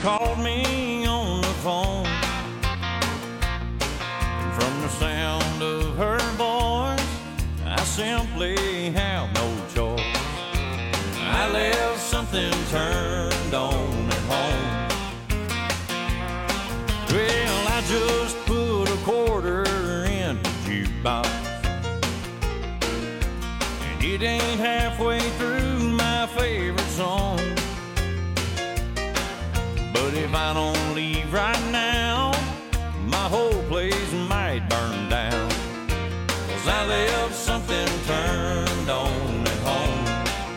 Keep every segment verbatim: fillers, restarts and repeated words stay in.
called me on the phone. From the sound of her voice, I simply have no choice. I left something turned on at home. Well, I just put a quarter in the jukebox, and it ain't halfway through my favorite song. But if I don't leave right now, my whole place might burn down, 'cause I left something turned on at home.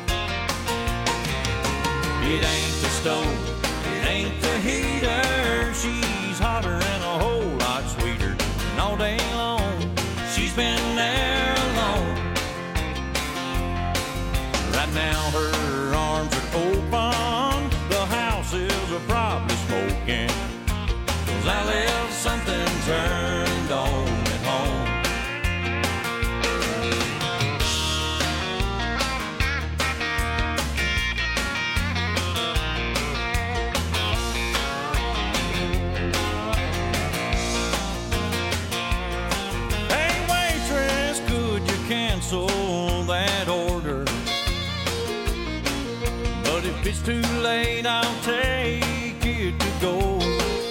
It ain't the stove, it ain't the heater, she's hotter and a whole lot sweeter. And all day long, she's been there alone. Right now her arms are open, the house is probably smoking, 'cause I left something turned on at home. Hey waitress, could you cancel that order? But if it's too late, I'll take it to go.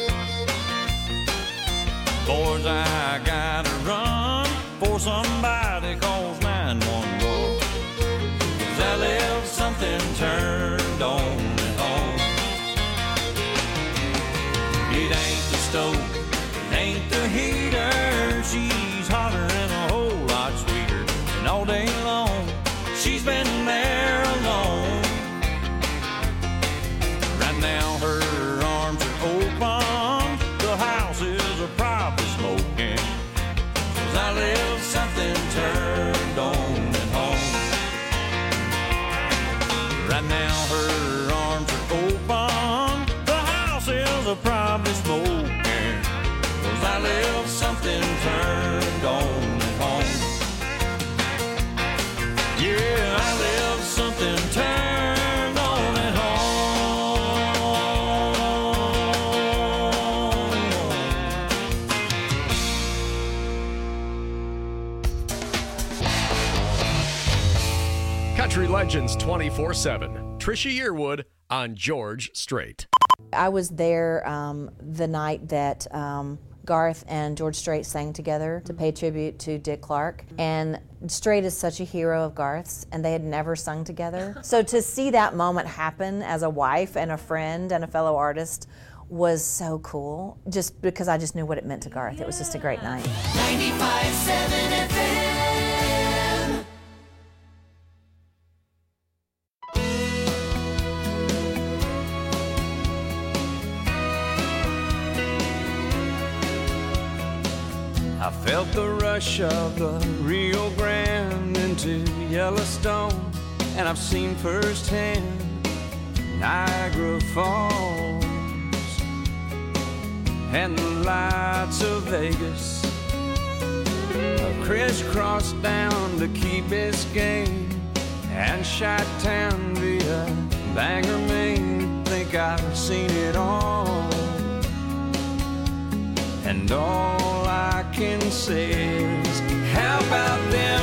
Boys, I gotta run for somebody calls nine one one, 'cause I left something turned on at home. It ain't the stove, it ain't the heater, she's hotter and a whole lot sweeter. And all day long, she's been there alone. Right now her arms are open, the house is a probably smoking, 'cause I left something turned on at home. Right now her arms are open, the house is a probably smoking, 'cause I left something turned on at home. Yeah, I left something turned on at home. Country Legends twenty-four seven. Trisha Yearwood on George Strait. I was there um, the night that um, Garth and George Strait sang together to pay tribute to Dick Clark. And Strait is such a hero of Garth's, and they had never sung together. So to see that moment happen as a wife and a friend and a fellow artist was so cool, just because I just knew what it meant to Garth. It was just a great night. ninety-five point seven F M. I felt the rush of the Rio Grande into Yellowstone, and I've seen firsthand Niagara Falls and the lights of Vegas. I've crisscrossed down to Key Biscayne and Chi-Town via Bangor, Maine. Think I've seen it all, and all I can say is, how about them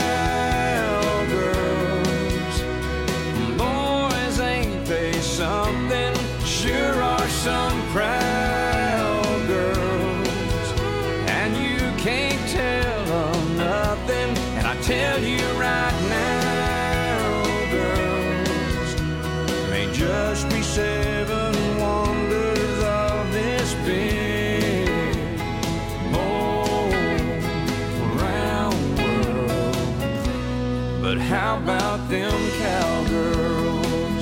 cowgirls? Boys, ain't they something? Sure are some proud girls, and you can't tell them nothing. And I tell you right now, girls, may just be seven wonders of this big but how about them cowgirls?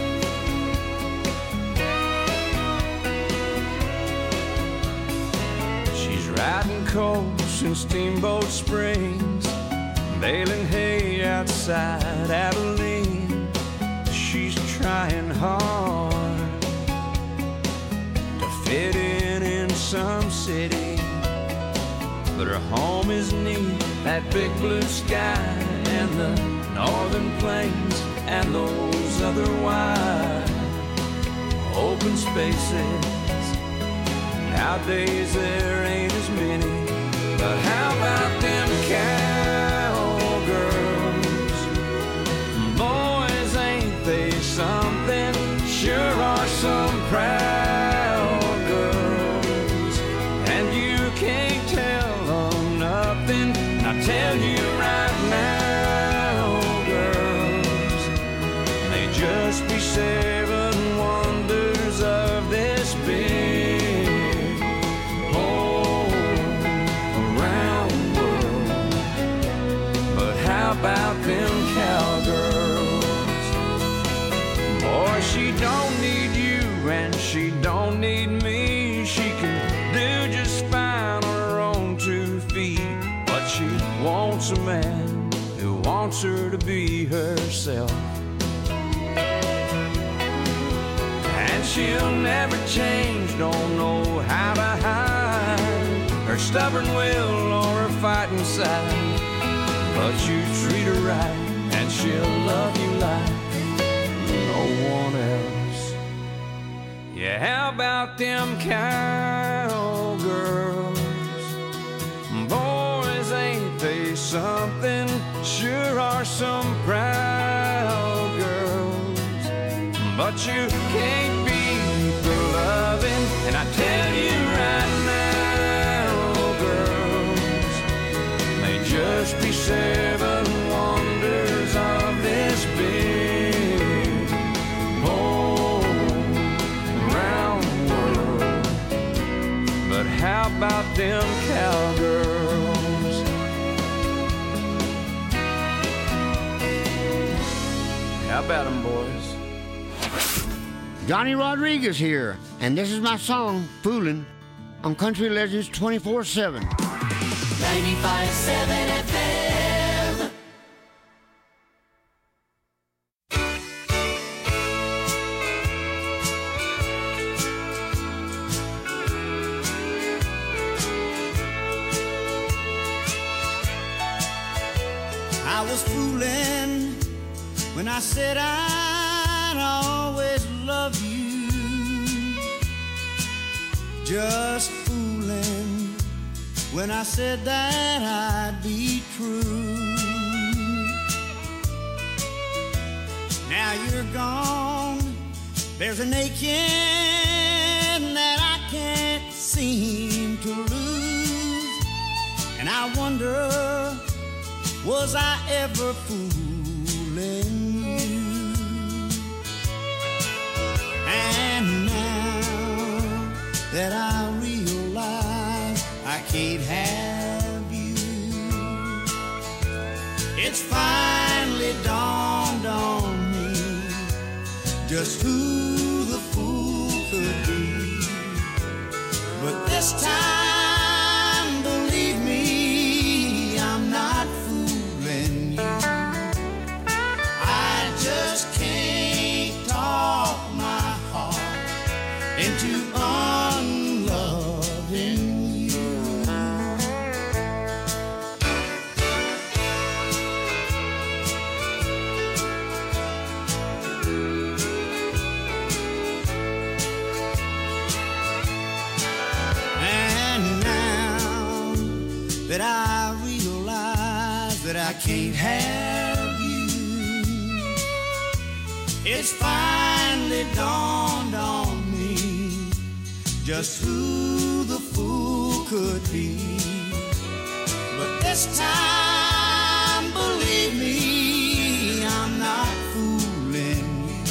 She's riding coast in Steamboat Springs, baling hay outside Abilene. She's trying hard to fit in in some city, but her home is neat, that big blue sky and the northern plains and those other wide open spaces. Nowadays there ain't as many, but how about them cowgirls? Boys, ain't they something? Sure are some proud girls, and you can't tell them nothing. I tell you right now, girls, they just be seven wonders of this big whole around world. But how about them cowgirls? Boy, she don't need you and she don't need me. She can do just fine on her own two feet. But she wants a man who wants her to be herself. And she'll never change, don't know how to hide her stubborn will or her fighting side. But you treat her right and she'll love you like no one else. Yeah, how about them cowgirls? Boys, ain't they something? Sure are some proud girls, but you can't beat the loving. And I tell you right now, girls, they just be seven wonders of this big whole round world. But how about them cowgirls? How about them, boys? Johnny Rodriguez here, and this is my song, Foolin', on Country Legends twenty-four seven. ninety-five seven F M. I was fooling when I said I'd always love you. Just fooling when I said that I'd be true. Now you're gone, there's an aching that I can't seem to lose. And I wonder, was I ever fooling you? And now that I realize I can't have you, it's finally dawned on me just who the fool could be. But this time, believe me, I'm not fooling you. I just can't talk my heart into unloving you. And now that I realize that I can't have you, it's finally dawned on me just who the fool could be. But this time, believe me, I'm not fooling you.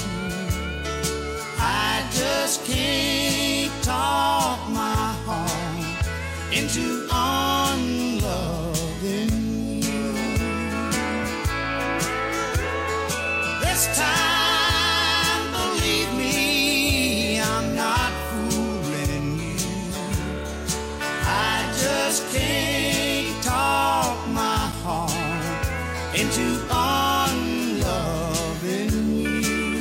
I just can't talk my heart into unloving you. This time, believe me, I'm not fooling you. I just can't talk my heart into unloving you.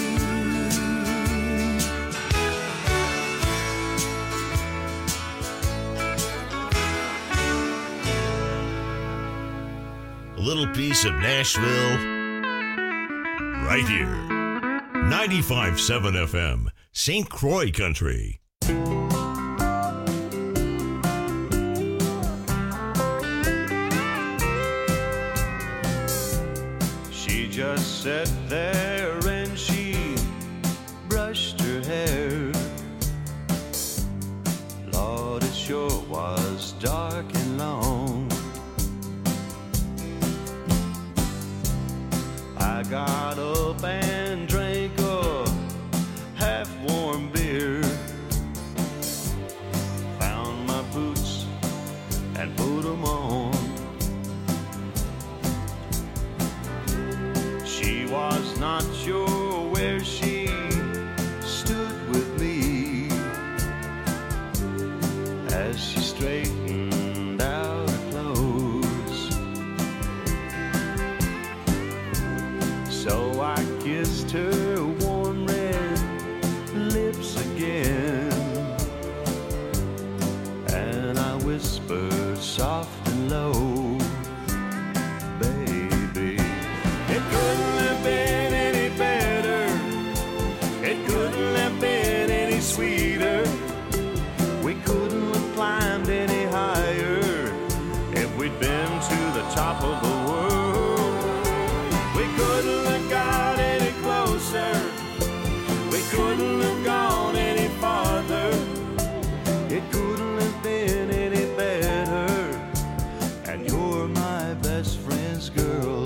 A little piece of Nashville right here. ninety-five point seven F M, Saint Croix Country. She just sat there and she brushed her hair. Lord, it sure was dark and long. I got up and drank a half-warm beer, found my boots and put them on. She was not sure where she stood with me as she straightened out her clothes. So I kissed her warm red lips again, and I whispered soft and low, baby, it couldn't have been any better, it couldn't have been any sweeter, we couldn't have climbed any higher if we'd been to the top of the world. We couldn't have got any closer, we couldn't have gone any farther, it couldn't have been any better, and you're my best friend's girl.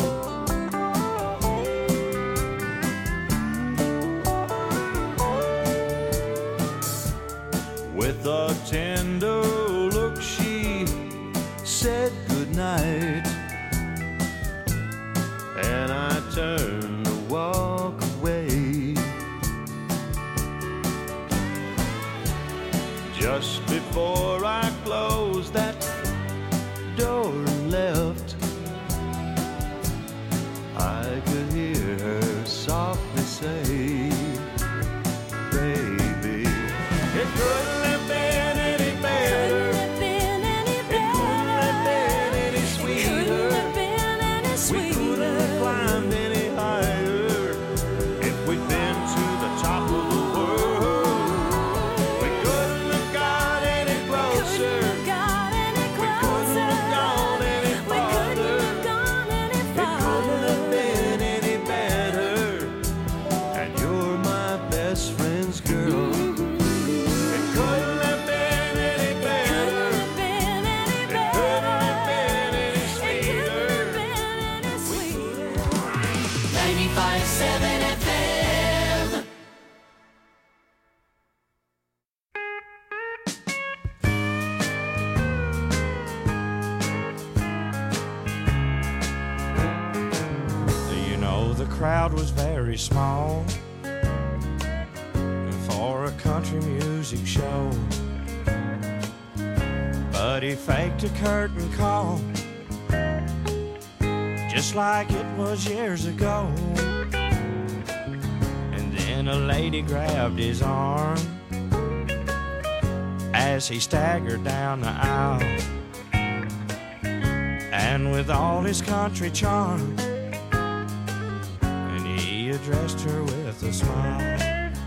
With a tender look she said goodnight, and I turned to walk away. Just before I closed that door and left, I could hear her softly say, baby, it couldn't have been any better, it couldn't have been any sweeter, we couldn't have climbed any higher if we'd been to the top of the world. We couldn't have got any closer, we couldn't have gone any farther, it couldn't have been any better, and you're my best friend's girl. It couldn't have been any better, it couldn't have been any sweeter. ninety-five point seven F M. You know, the crowd was very small for a country music show, but he faked a curtain call just like it was years ago. And then a lady grabbed his arm as he staggered down the aisle, and with all his country charm, and he addressed her with a smile.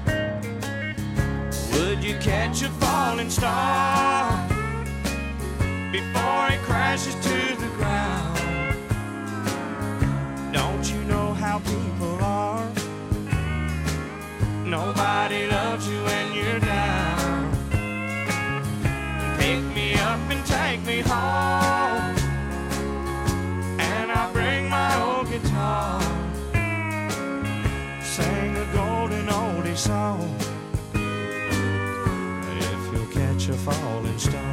Would you catch a falling star before it crashes to the ground? Don't you know how people are? Nobody loves you when you're down. Pick me up and take me home, and I'll bring my old guitar, sing a golden oldie song, if you'll catch a falling star.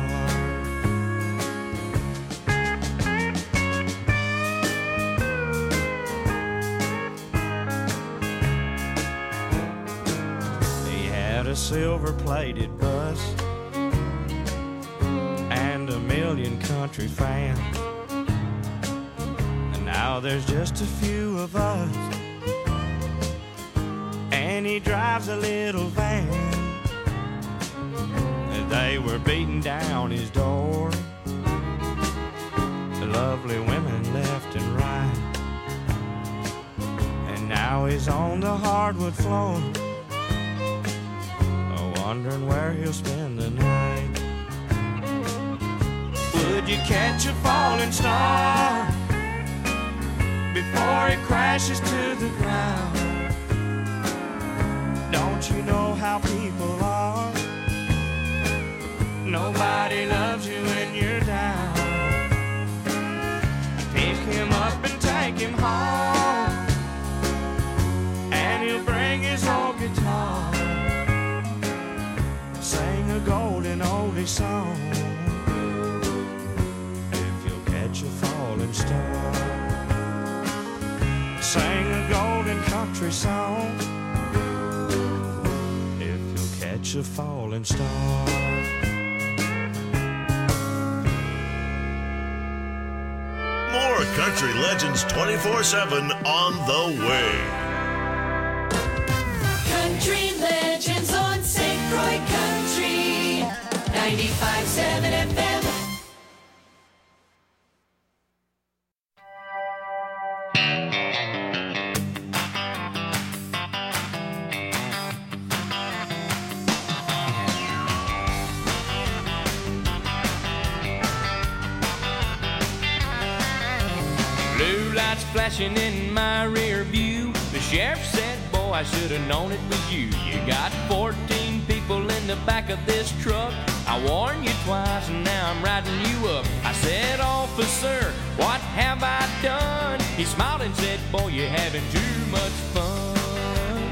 A silver-plated bus and a million country fans, and now there's just a few of us, and he drives a little van. And they were beating down his door, the lovely women left and right, and now he's on the hardwood floor, wondering where he'll spend the night. Would you catch a falling star before it crashes to the ground? Don't you know how people are? Nobody loves you when you're down. Pick him up and take him home, and he'll bring his old guitar, sing a golden oldie song. If you'll catch a falling star, sing a golden country song. If you'll catch a falling star. More Country Legends twenty-four seven on the way. Country Legends on Saint Croix Country ninety-five point seven F M. Flashing in my rear view, the sheriff said, boy, I should have known it was you. You got fourteen people in the back of this truck. I warned you twice and now I'm riding you up. I said, officer, what have I done? He smiled and said, boy, you're having too much fun.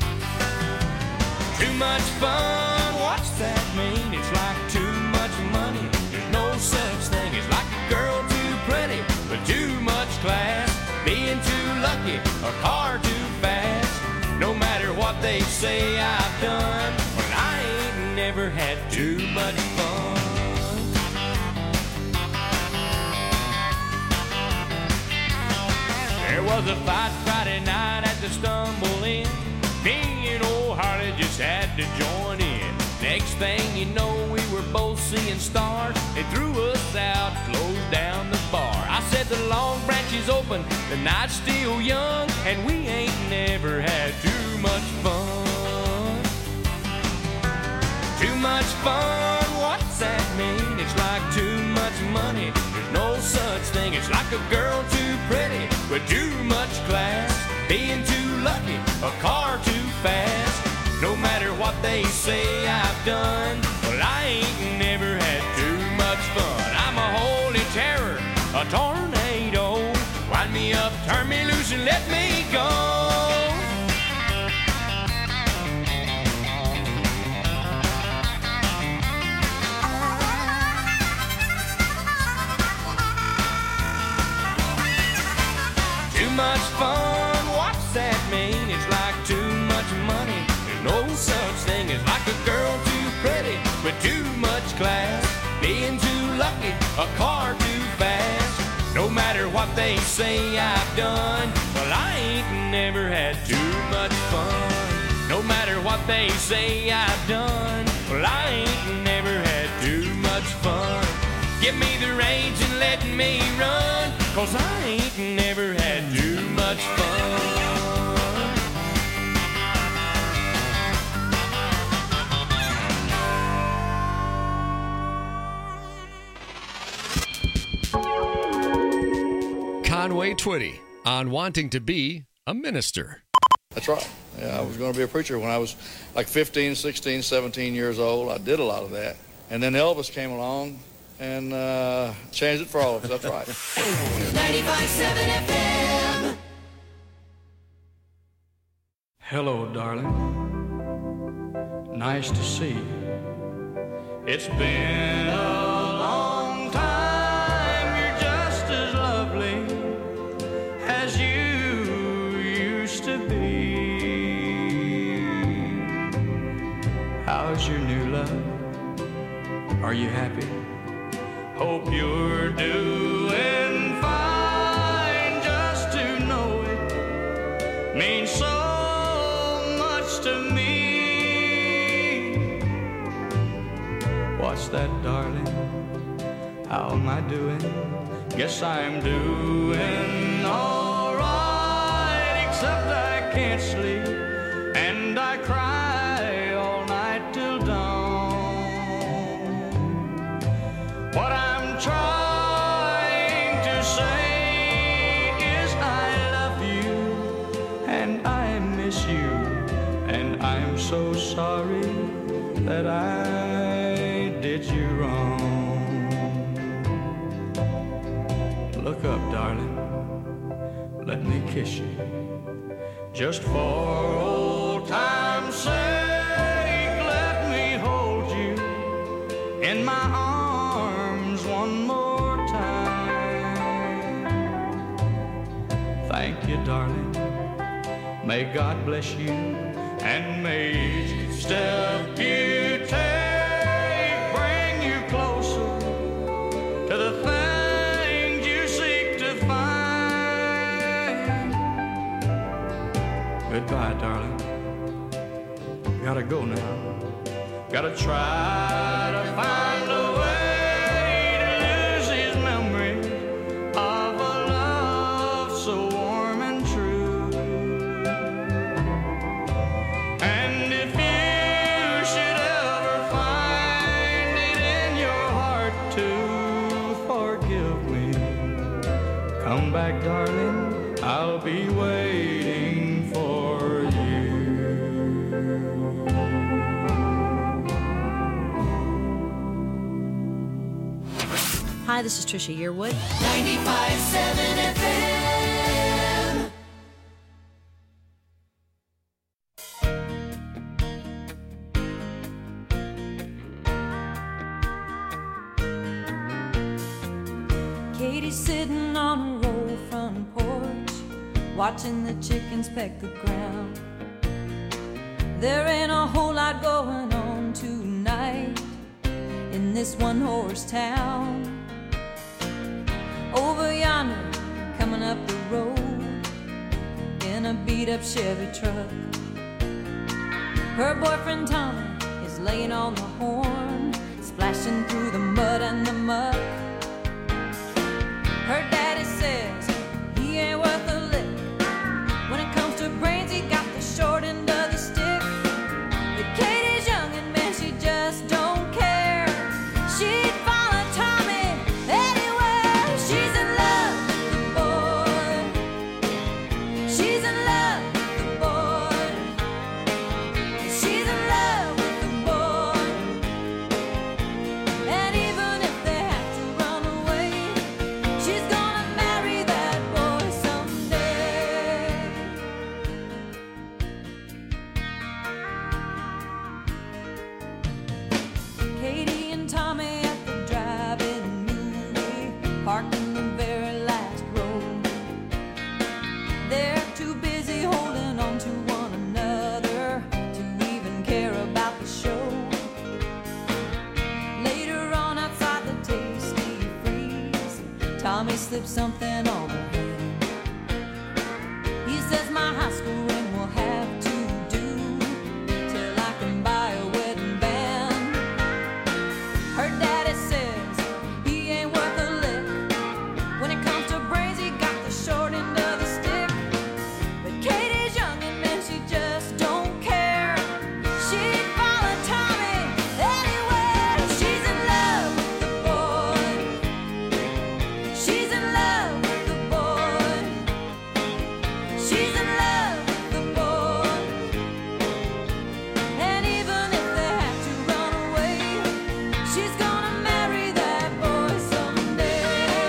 Too much fun, what's that mean? It's like too much money. There's no such thing. It's like a girl too pretty but too much class, being too lucky, a car too fast. No matter what they say I've done, but I ain't never had too much fun. There was a fight Friday night at the Stumble Inn. Me and old Harley just had to join in. Next thing you know, we were both seeing stars. They threw us out, closed down the bar. I said the Long Branch is open, the night's still young, and we ain't never had too much fun. Too much fun, what's that mean? It's like too much money. There's no such thing. It's like a girl too pretty with too much class, being too lucky, a car too fast. No matter what they say I've done, well, I ain't never had too much fun. I'm a holy terror, a tornado. Wind me up, turn me loose, and let me go. Too much fun, what's that mean? It's like too much money. No such thing as like a girl too pretty with too much class, being too lucky, a car too fast. No matter what they say I've done, well, I ain't never had too much fun. No matter what they say I've done, well, I ain't never had too much fun. Give me the reins and let me run, 'cause I ain't never had too much fun. Conway Twitty on wanting to be a minister. That's right. Yeah, I was going to be a preacher when I was like fifteen, sixteen, seventeen years old. I did a lot of that. And then Elvis came along and uh, changed it for all of us. That's right. ninety-five point seven F M. Hello, darling. Nice to see you. It's been a long time. You're just as lovely as you used to be. How's your new love? Are you happy? Hope you're doing fine. Just to know it means so much to me. What's that, darling? How am I doing? Guess I'm doing all right, except I can't sleep and I cry all night till dawn. that I did you wrong. Look up, darling, let me kiss you, just for old time's sake. Let me hold you in my arms one more time. Thank you, darling, may God bless you, and may each step you take bring you closer to the things you seek to find. Goodbye, darling, gotta go now, gotta try to find a way to lose his memory of a love so warm and true. And if you should ever find it in your heart to forgive me, come back, darling, I'll be waiting for you. Hi, this is Trisha Yearwood. ninety-five point seven F M. Katie's sitting on a roll front porch, watching the chickens peck the ground. There ain't a whole lot going on tonight in this one-horse town. Over yonder, coming up the road in a beat-up Chevy truck, her boyfriend Tommy is laying on the horn, splashing through the mud and the muck. Her daddy says he ain't worth a lick. When it comes to brains, he got the short end of the stick. But Katie's young and man, she just don't care. She'd follow Tommy anywhere. She's in love with the boy. She's in love with the boy. She's in love with the boy. And even if they have to run away, she's gonna marry that boy someday. Katie and Tommy at the drive-in movie, parked in the very last row. They're too busy holding on to one another to even care about the show. Later on outside the Tasty Freeze, Tommy slipped something on her hand. He says my high school ring will have to do till I can buy a wedding band. Her daddy says he ain't worth a lick. When it comes to brains, he got the short end of the stick. But Katie's young and man, she just don't care. She'd follow Tommy anywhere. She's in love with the boy. She's in love with the boy. She's in love with the boy. And even if they have to run away, she's gonna marry that boy someday.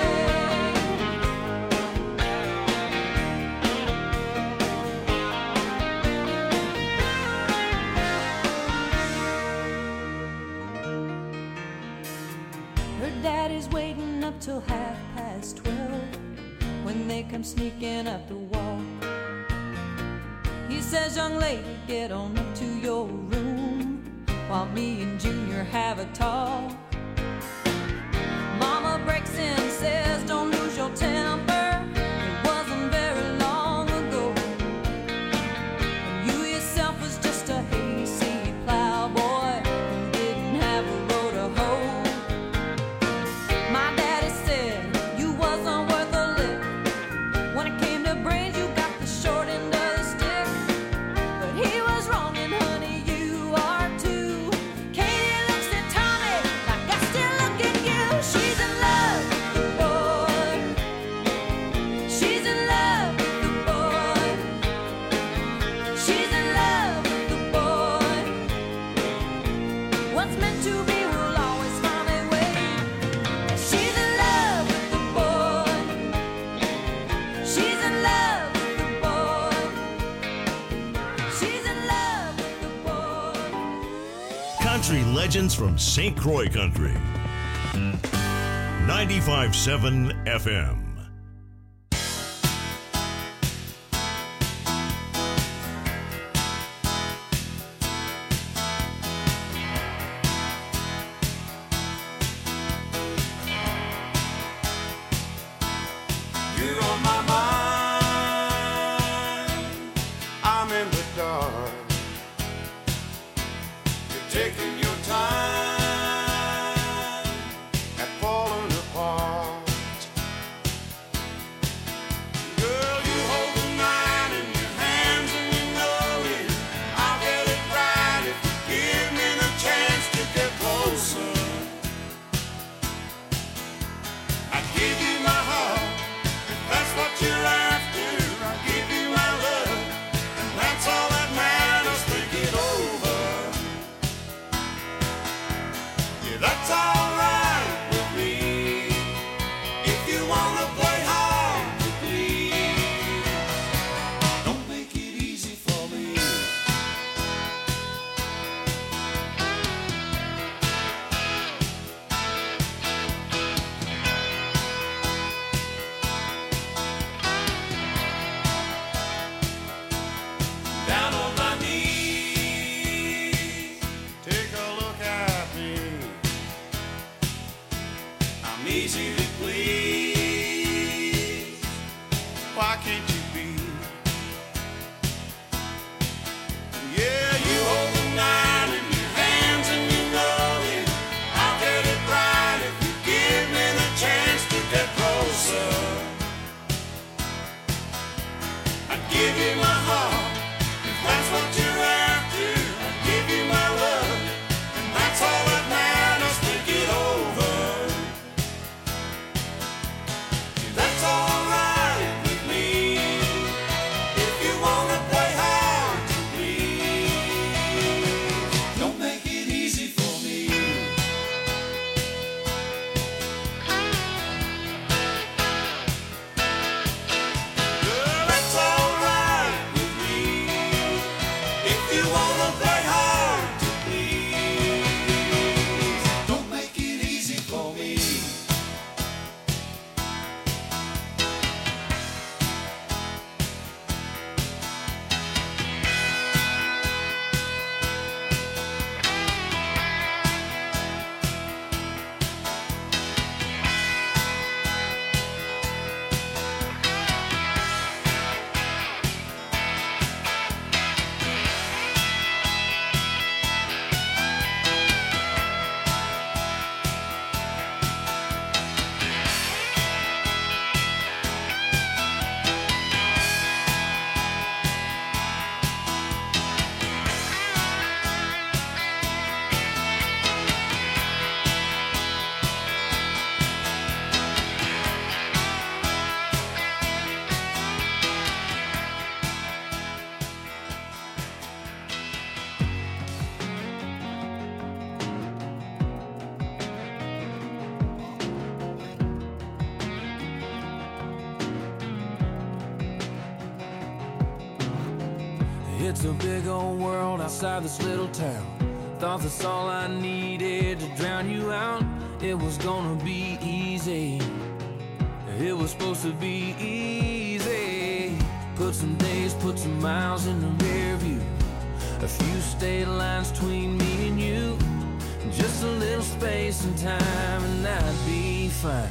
Her daddy's waiting up till half past twelve when they come sneaking up the walk. He says, young lady, get on up to your room while me and Junior have a talk. Mama breaks in and says, don't lose your temper. It wasn't very long ago when you yourself was just a hayseed plowboy who didn't have a row to hoe. My daddy said you wasn't worth a lick. When it came to brains, you got the short end of the stick. But he was wrong, and honey, you are too. Katie looks at Tommy like what's meant to be will always find a way. She's in love with the boy. She's in love with the boy. She's in love with the boy. Country legends from Saint Croix Country. ninety-five point seven F M. You're on my mind. I'm in the dark. You're taking your time and falling apart. Girl, you hold the night in your hands and you know it. I'll get it right if you give me the chance to get closer. I'd give you my heart. That's what you're after. I'll give you my love, and that's all that matters. Think it over. Yeah, that's all right with me. If you wanna play hard to please, don't make it easy for me. Down on my knees, take a look at me. I'm easy to please. Why can't you be? Yeah, you hold the night in your hands and you know it. I'll get it right if you give me the chance to get closer. I'd give you my heart. That's what you're after. I'll give you my love, and that's all that matters. Think it over. That's all right with me. If you wanna play hard to please, don't make it easy for me. Girl, that's all right with me. If you wanna play hard to please, don't make it easy for me. It's a big old world outside this little town. Thought that's all I needed to drown you out. It was gonna be easy. It was supposed to be easy. Put some days, put some miles in the rear view. A few state lines between me and you. Just a little space and time and I'd be fine.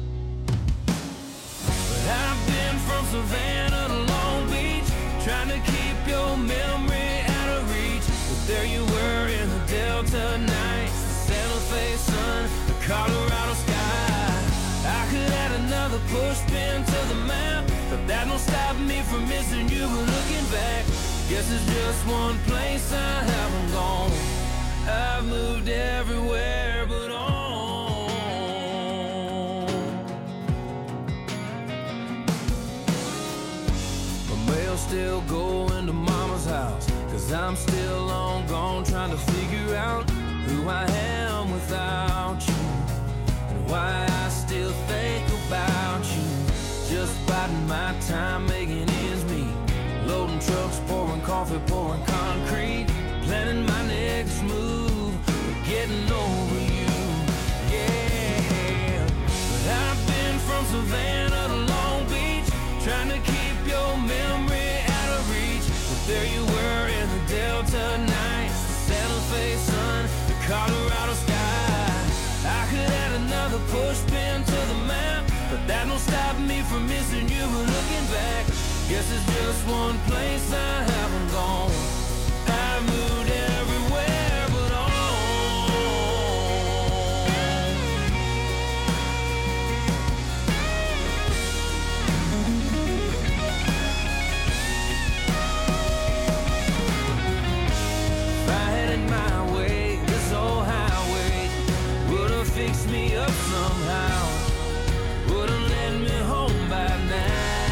But I've been from Savannah to Long Beach, trying to keep your memory out of reach. But there you were in the Delta nights, the Santa Fe sun, the Colorado sky. I could add another push pin to the map, but that don't stop me from missing you. But looking back, guess it's just one place I haven't gone. I've moved everywhere but on. My mail still going to mama's house, cause I'm still long gone trying to figure out who I there you were in the Delta nights, the Santa Fe sun, the Colorado sky. I could add another push pin to the map, but that don't stop me from missing you. But looking back, guess it's just one place I haven't gone. I moved everywhere but home. If I had it my way, this old highway would have fixed me up somehow, would have led me home by now.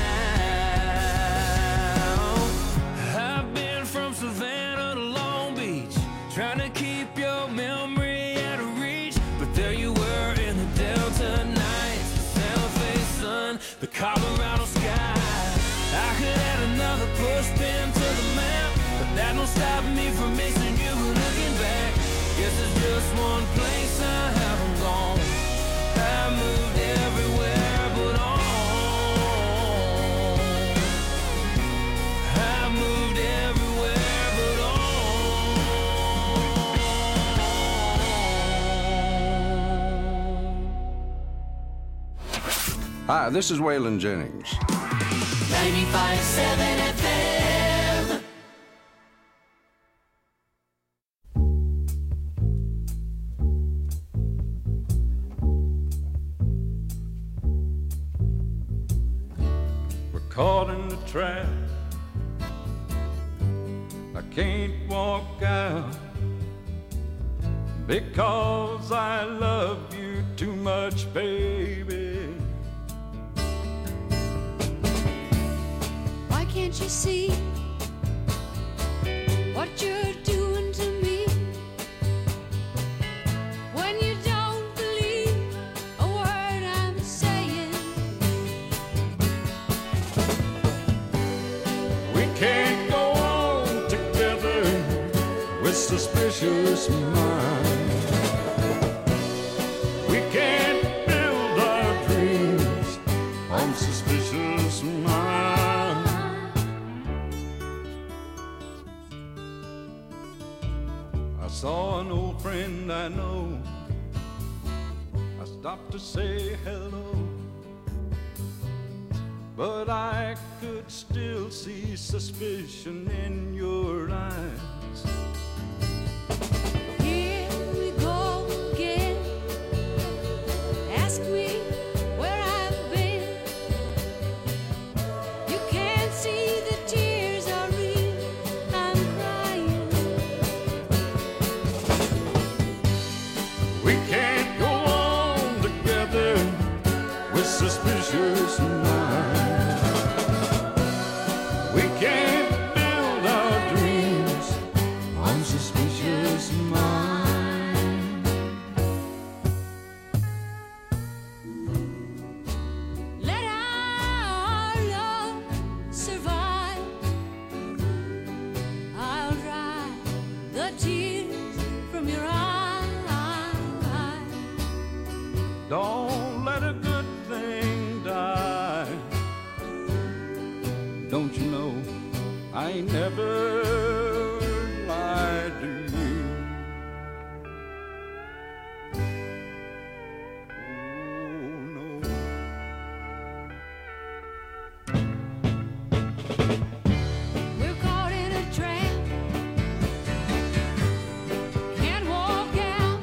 I've been from Savannah to Long Beach, trying to keep your memory out of reach, but there you were in the Delta nights, the Santa Fe sun, the Colorado sky. I could add another push pin to the map, but that don't stop me from missing you. Looking back, guess it's just one place I haven't gone. I moved everywhere but home. I moved everywhere but home. Hi, this is Waylon Jennings. ninety-five point seven F M. Caught in the trap, I can't walk out because I love you too much, baby. Why can't you see what you're doing to me? When you don't believe a word I'm saying, We can't go on together with suspicious minds. We can't build our dreams on suspicious minds. I saw an old friend I know. I stopped to say hello, but I could still see suspicion in your eyes. here we go again. Ask me where I've been. You can't see the tears are real. I'm crying. We can't go on together with suspicious minds. We can't build our dreams on suspicious minds. Let our love survive. I'll dry the tears from your eyes. Don't let a good thing die. Don't you know I ain't never lied to you. Oh no. We're caught in a trap. Can't walk out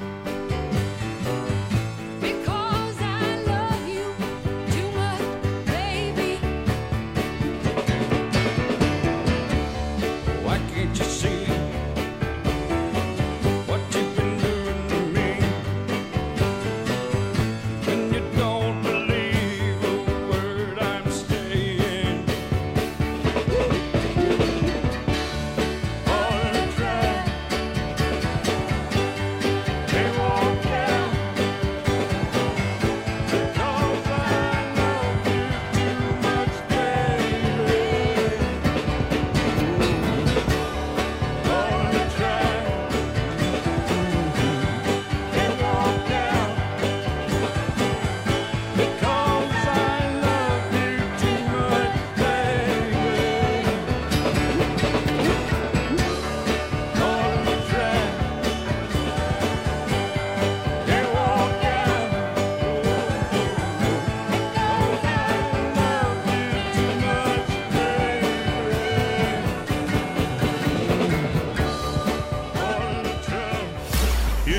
because I love you too much, baby. Why can't you see what you've been doing to me?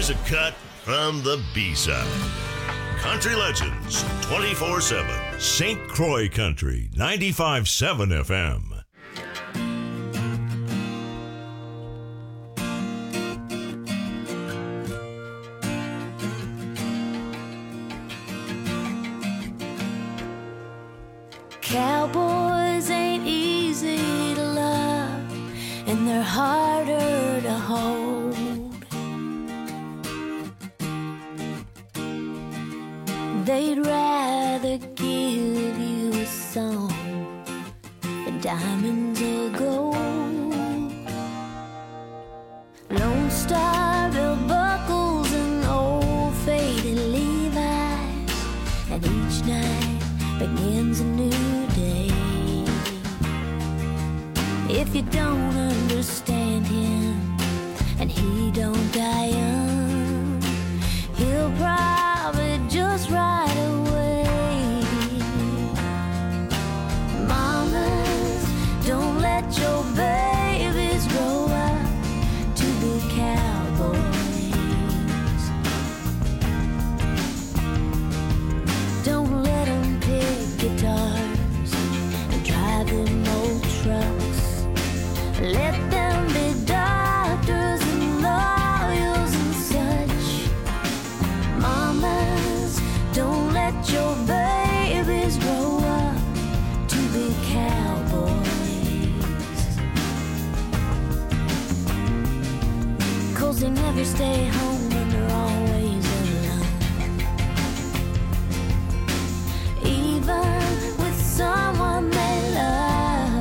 Here's a cut from the B-side. Country Legends, twenty-four seven. Saint Croix Country, ninety-five point seven F M. Cowboys ain't easy to love, and they're harder to hold. They'd rather give you a song than diamonds or gold. Lone Star belt buckles and old faded Levi's, and each night begins a new day. If you don't understand him and he don't die young, he'll probably just ride away. Mamas, don't let your babies grow up to be cowboys. Don't let them pick guitars and drive them old trucks. Let them be doctors and lawyers and such. Mamas, don't let your babies grow up to be cowboys. 'Cause they never stay home and they're always alone. Even with someone they love.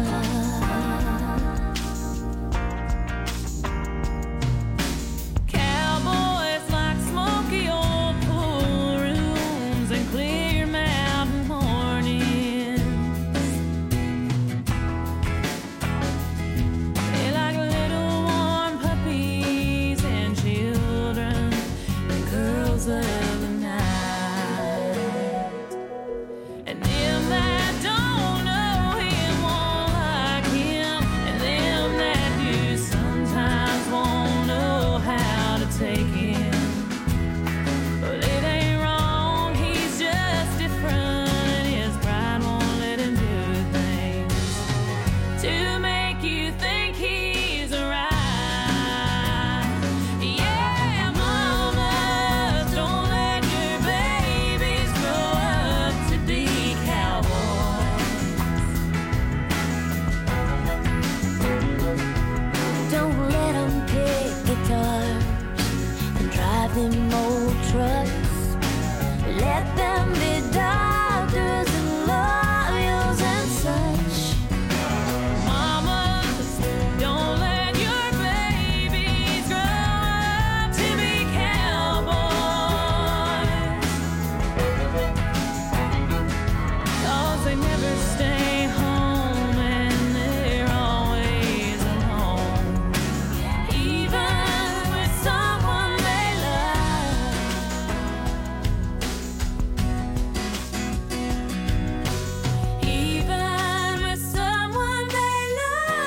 Cowboys like smoky old pool rooms and clear mountain mornings. They like little warm puppies and children, the girls of the night. And them that don't know him won't like him, and them that do sometimes won't know how to take him. But it ain't wrong, he's just different, and his pride won't let him do things to make you think he's right. Yeah, mamas, don't let your babies grow up to be cowboys. Don't let them pick guitars and drive them old trucks. Let them be doctors and lawyers and such. Mamas, don't let your babies grow up to be cowboys. 'Cause they never stay home and they're always alone. Even with someone they love. Even with someone they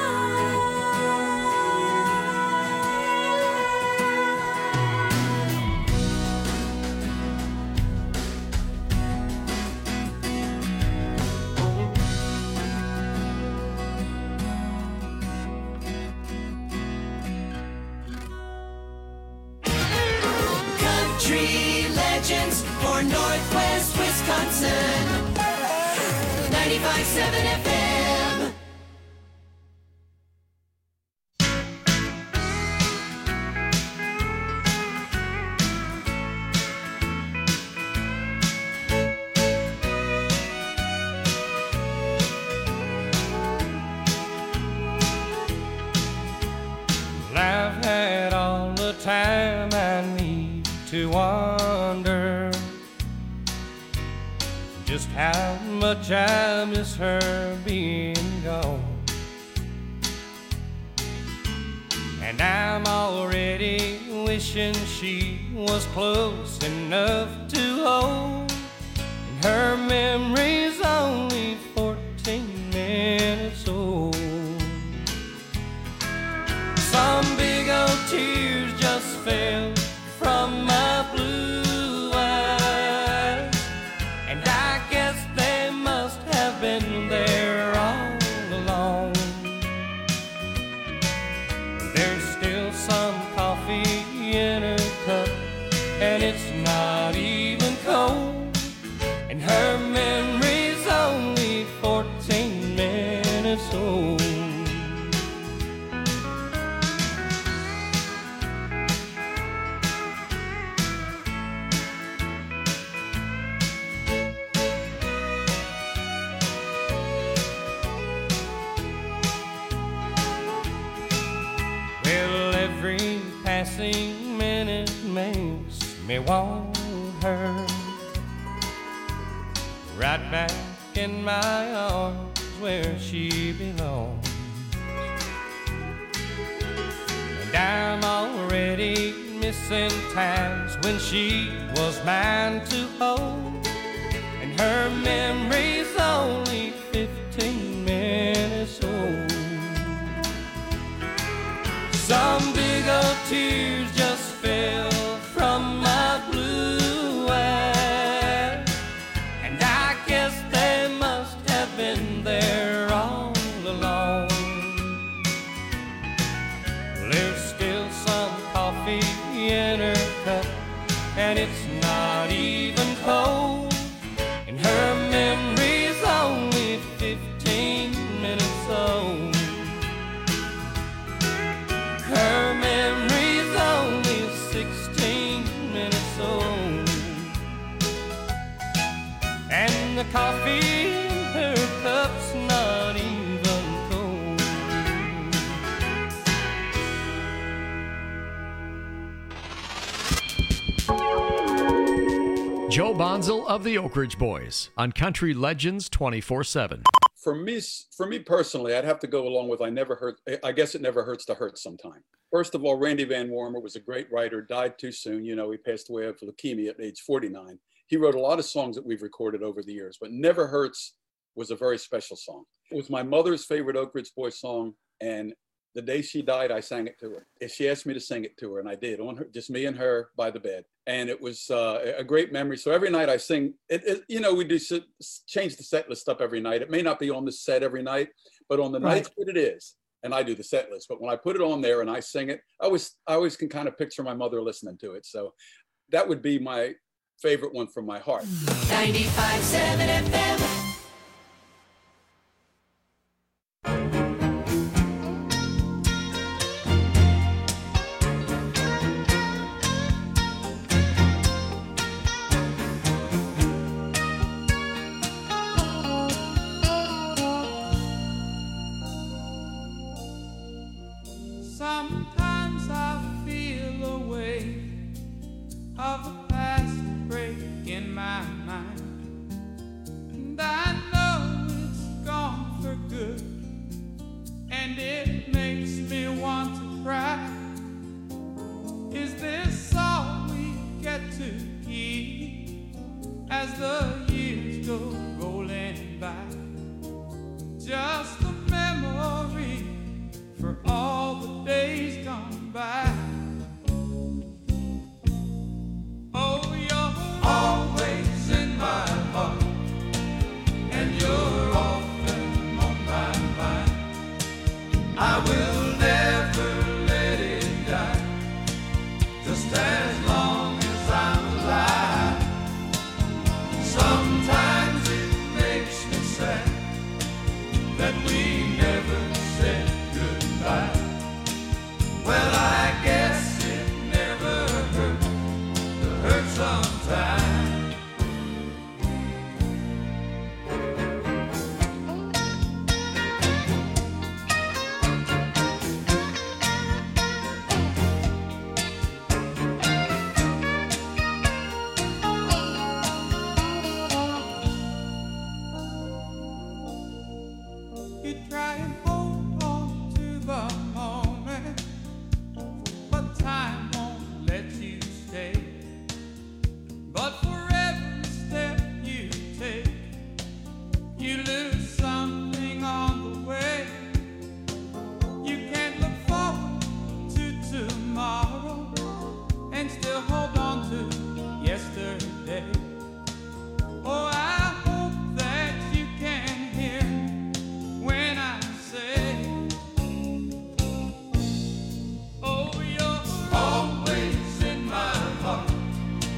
Country Legends for Northwest Wisconsin. ninety-five point seven F M. I've had all the time I need to wonder just how much I miss her being gone. And I'm already wishing she was close enough to hold. And her memory's only fourteen minutes old. Some big old tears just fell from and it's not even cold, and her memory's only fourteen minutes old. Well, every passing minute makes me want her right back in my arms where she belongs. And I'm already missing times when she was mine to hold, and her memory's only fifteen minutes old. Some big old tears just fell from my blue eyes, and I guess they must have been there all along. Well, there's still some coffee in her cup, and it's not even cold, and her memory's only fifteen minutes old. Her memory's only sixteen minutes old, and the coffee in her cup's not even cold. Joe Bonzel of the Oak Ridge Boys on Country Legends twenty-four seven. For me, for me personally, I'd have to go along with I never hurt. I guess it never hurts to hurt sometime. First of all, Randy Van Warmer was a great writer, died too soon. You know, he passed away of leukemia at age forty-nine. He wrote a lot of songs that we've recorded over the years, but Never Hurts was a very special song. It was my mother's favorite Oak Ridge Boys song, and the day she died, I sang it to her. She asked me to sing it to her, and I did, on her, just me and her by the bed. And it was uh, a great memory. So every night I sing, it, it, you know, we do s- change the set list up every night. It may not be on the set every night, but on the Right. nights that it is, and I do the set list. But when I put it on there and I sing it, I always, I always can kind of picture my mother listening to it. So that would be my favorite one from my heart. ninety-five seven F M. Sometimes I feel a weight of the past break in my mind, and I know it's gone for good, and it makes me want to cry. Is this all we get to keep as the years go rolling by? Just a memory for all the days gone by. Oh, you're always in my heart, and you're often on my mind. I will never let it die, just as long as I'm alive. Sometimes it makes me sad that we never said goodbye. Well, I guess it never hurt to hurt sometime. You try and hold on to the moment, but time won't let you stay. But for every step you take, you lose something on the way. You can't look forward to tomorrow and still hold on to yesterday. Oh, I hope that you can hear when I say, oh, you're always in my heart,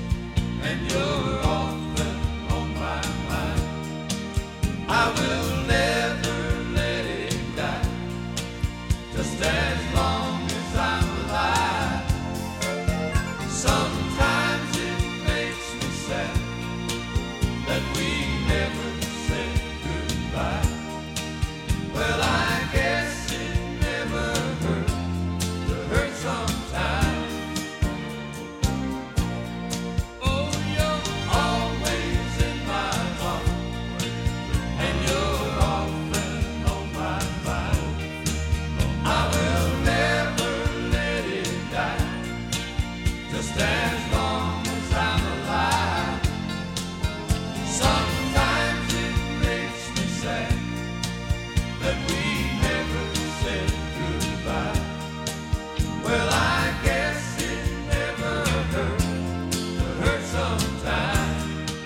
hurt sometimes.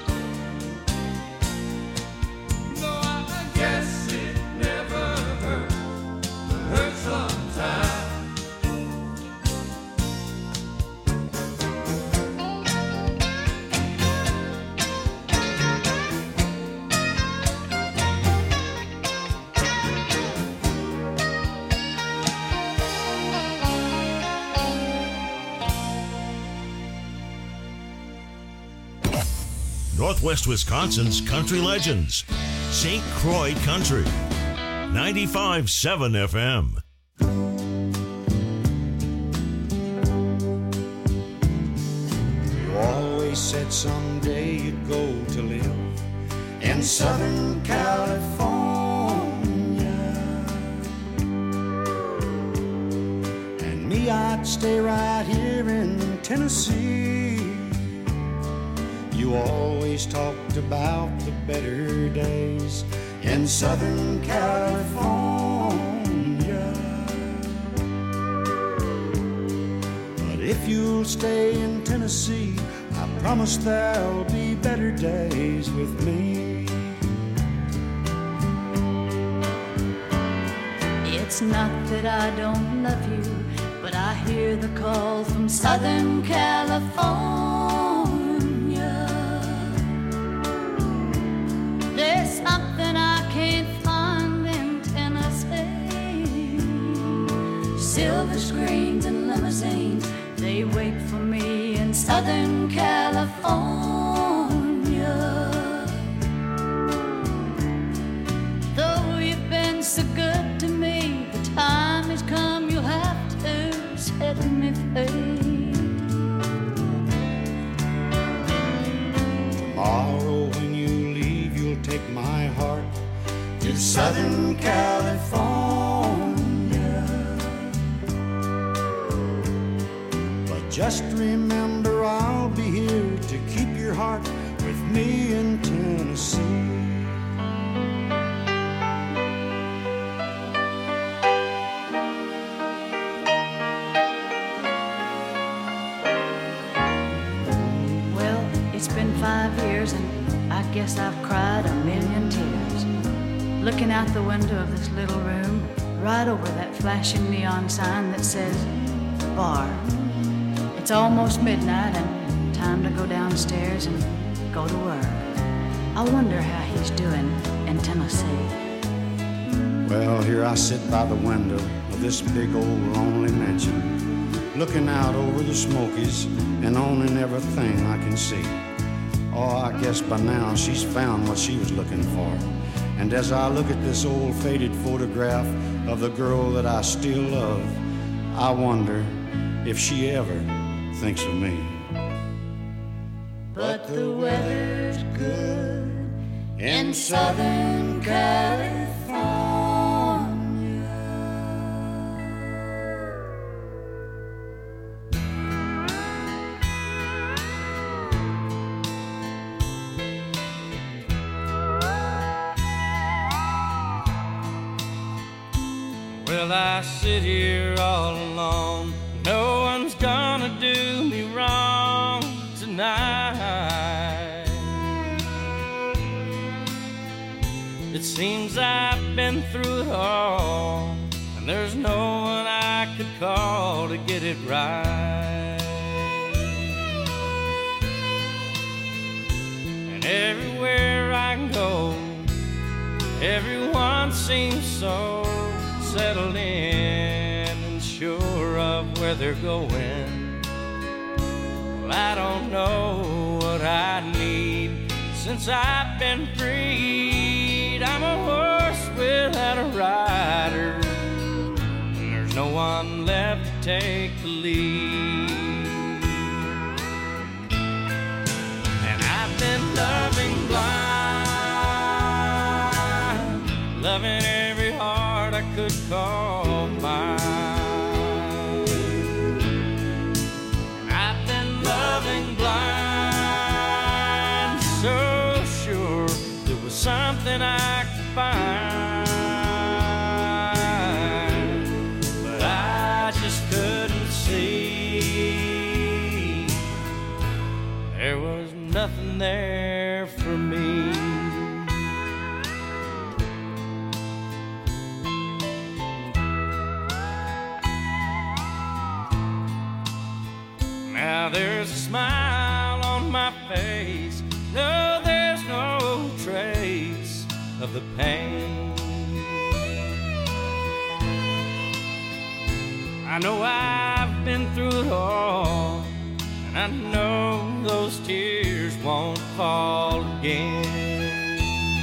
No, I guess it never hurt, but hurt sometimes. Northwest Wisconsin's Country Legends, Saint Croix Country, ninety-five point seven F M. You always said someday you'd go to live in Southern California, and me, I'd stay right here in Tennessee. You always talked about the better days in Southern California. But if you'll stay in Tennessee, I promise there'll be better days with me. It's not that I don't love you, but I hear the call from Southern California. There's something I can't find in Tennessee. Silver screens and limousines, they wait for me in Southern California. Though you've been so good to me, the time has come, you'll have to set me free. Tomorrow when you leave, you'll take my heart to Southern California. But just remember, I'll be here to keep your heart with me in Tennessee. Well, it's been five years and I guess I've cried a million tears, looking out the window of this little room, right over that flashing neon sign that says bar. It's almost midnight and time to go downstairs and go to work. I wonder how he's doing in Tennessee. Well, here I sit by the window of this big old lonely mansion, looking out over the Smokies and owning everything I can see. Oh, I guess by now she's found what she was looking for. And as I look at this old faded photograph of the girl that I still love, I wonder if she ever thinks of me. But the weather's good in Southern California. Well, I sit here all alone. No one's gonna do me wrong tonight. It seems I've been through it all, and there's no one I could call to get it right. And everywhere I go, everyone seems so settled in and sure of where they're going. Well, I don't know what I need since I've been freed. I'm a horse without a rider, and there's no one left to take the lead. And I've been loving blind, loving every heart I could call mine. And I've been loving blind, so sure there was something I could find, but I just couldn't see there there was nothing there for me. Now there's a smile on my face. No, there's no trace of the pain. I know I've been through it all, and I know those tears won't fall again.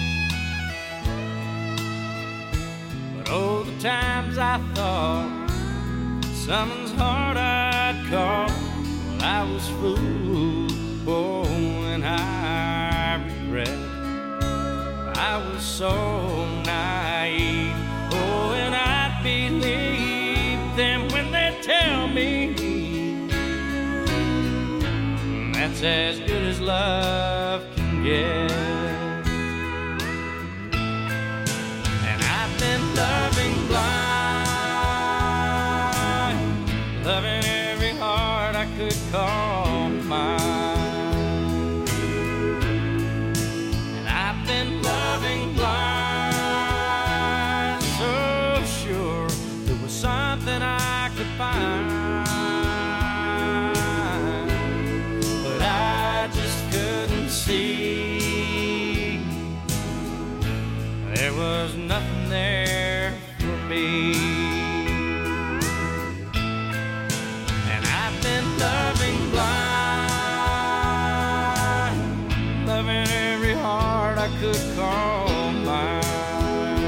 But oh, the times I thought someone's heart I'd call, well, I was fooled, oh, and I regret I was so naive. Oh, and I believe them when they tell me that's as good as love can get. And I've been loving blind, loving every heart I could call mine. And I've been loving blind, so sure there was something I could find. There was nothing there for me. And I've been loving blind, loving every heart I could call mine.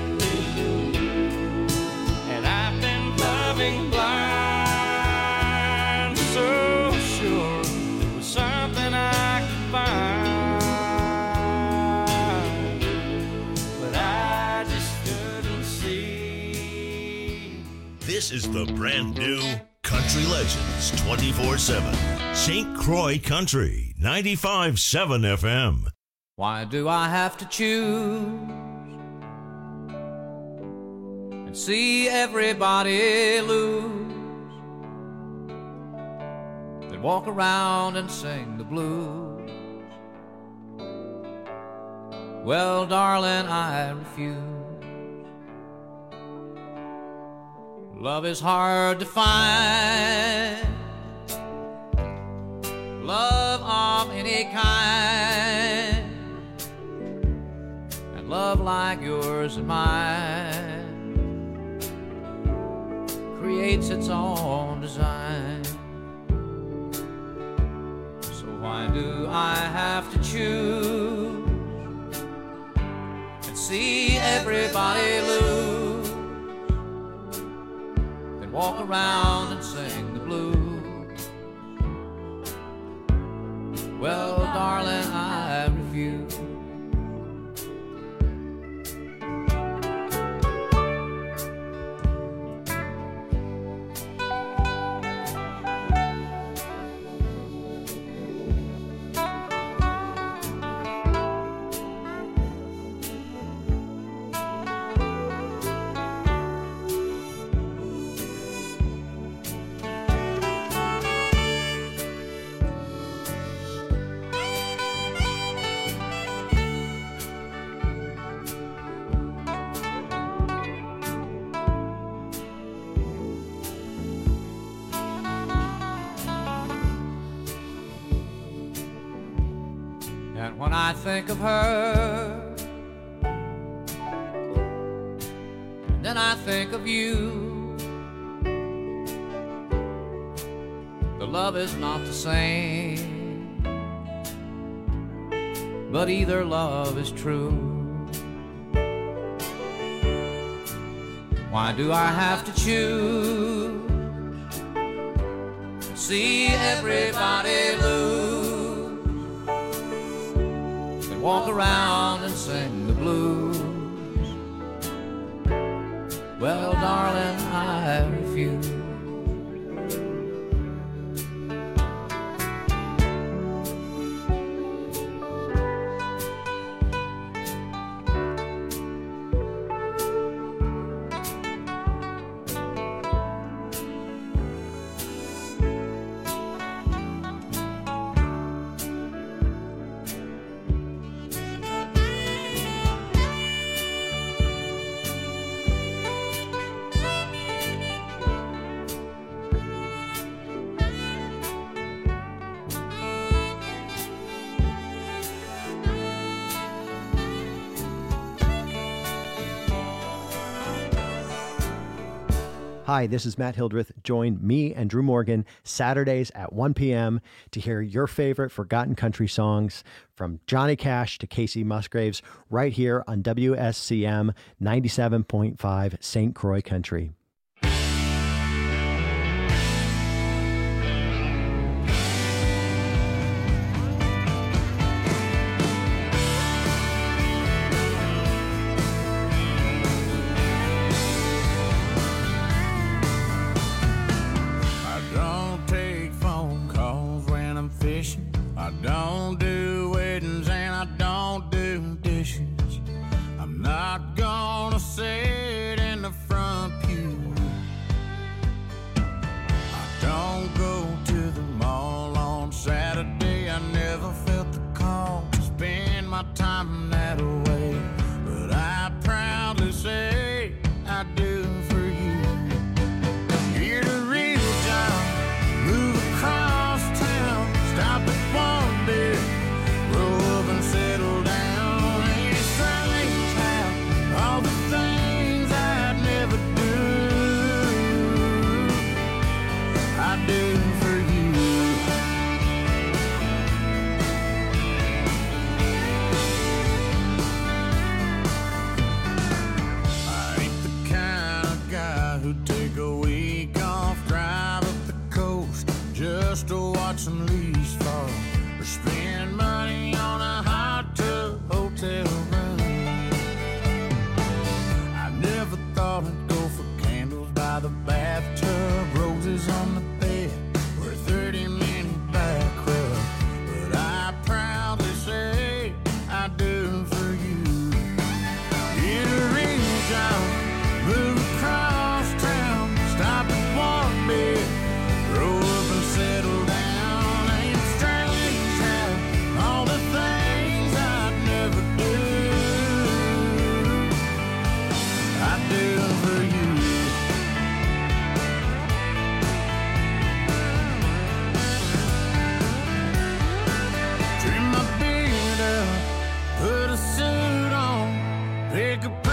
And I've been loving blind, so sure there was something I could find. This is the brand new Country Legends twenty-four seven. Saint Croix Country, ninety-five point seven F M. Why do I have to choose and see everybody lose, then walk around and sing the blues? Well, darling, I refuse. Love is hard to find, love of any kind, and love like yours and mine creates its own design. So why do I have to choose and see everybody lose, walk around and sing the blues? Well, darling, I refuse. And when I think of her, and then I think of you, the love is not the same, but either love is true. Why do I have to choose? See everybody lose, walk around and sing the blues. Well, darling, I refuse. Hi, this is Matt Hildreth. Join me and Drew Morgan Saturdays at one p.m. to hear your favorite forgotten country songs from Johnny Cash to Casey Musgraves right here on W S C M ninety-seven point five Saint Croix Country. I don't do weddings and I don't do dishes. I'm not gonna sit in the front pew. I don't go to the mall on Saturday. I never felt the call to spend my time that way. But I proudly say I do for you. Get a real job, move across town, stop at one bit, roll up and settle down. Ain't it strange how all the things I'd never do, I do for you. I ain't the kind of guy who'd take a week off, drive up the coast just to watch some leaves fall, or spend money on a hot tub hotel room. I never thought I'd go for candles by the bathtub, roses on the bed, or a thirty minute back rub. But I proudly say I do for you. Get a real job, move across town, stop at one bed, roll up and settle down. Ain't it strange how all the things I'd never do, I do for you. Trim my beard up, put a suit on, pick a